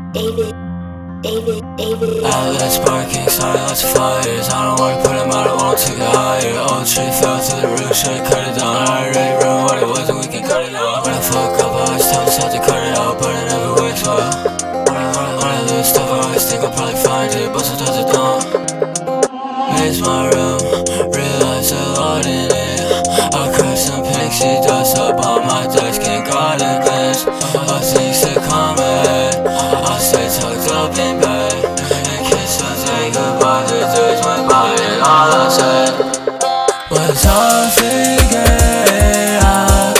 Outlets sparking, silence fires. I don't wanna put them out, I want to get higher. Old tree fell to the root, should cut it down. I already ruined what it was and we can cut it out. When I fuck up, I always tell myself to cut it out, but it never works well. When I lose stuff, I always think I'll probably find it, but sometimes I don't. It's my room, realize a lot in it. I crush some pixie dust up on my desk and got a glimpse of things to come ahead. I stay tucked up in bed and kiss and say goodbye. The days went by and all I said was I'll figure it out.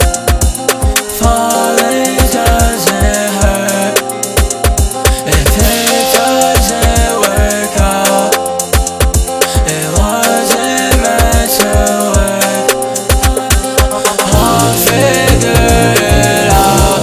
Falling doesn't hurt if it doesn't work out. It wasn't meant to work. I'll figure it out.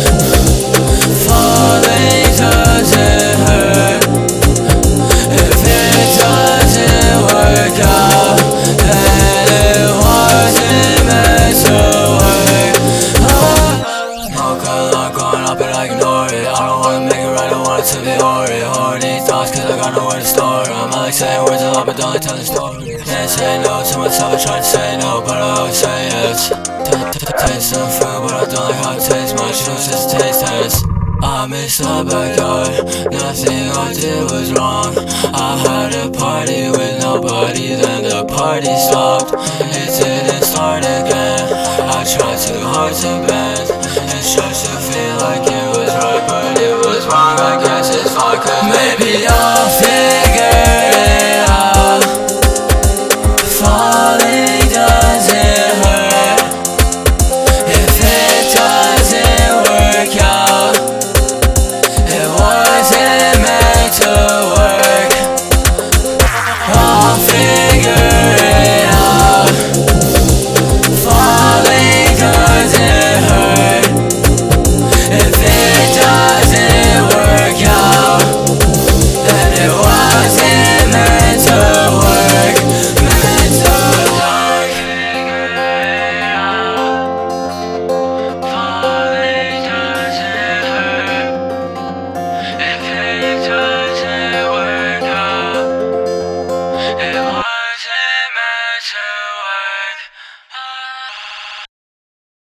Falling doesn't hurt if it doesn't work out. And it wasn't meant to work. No color, I'm going up and I ignore it. I don't wanna make it right, I want it to be horrid. Horny thoughts cause I got nowhere to store them. I like saying words a lot but don't like telling stories. Can't say no to myself, I try to say no, but I always say yes. Taste some food but I don't like how it tastes. My shoes just taste test. I miss the backyard, nothing I did was wrong. I had a party with nobody, then the party stopped. It didn't start again. I tried too hard to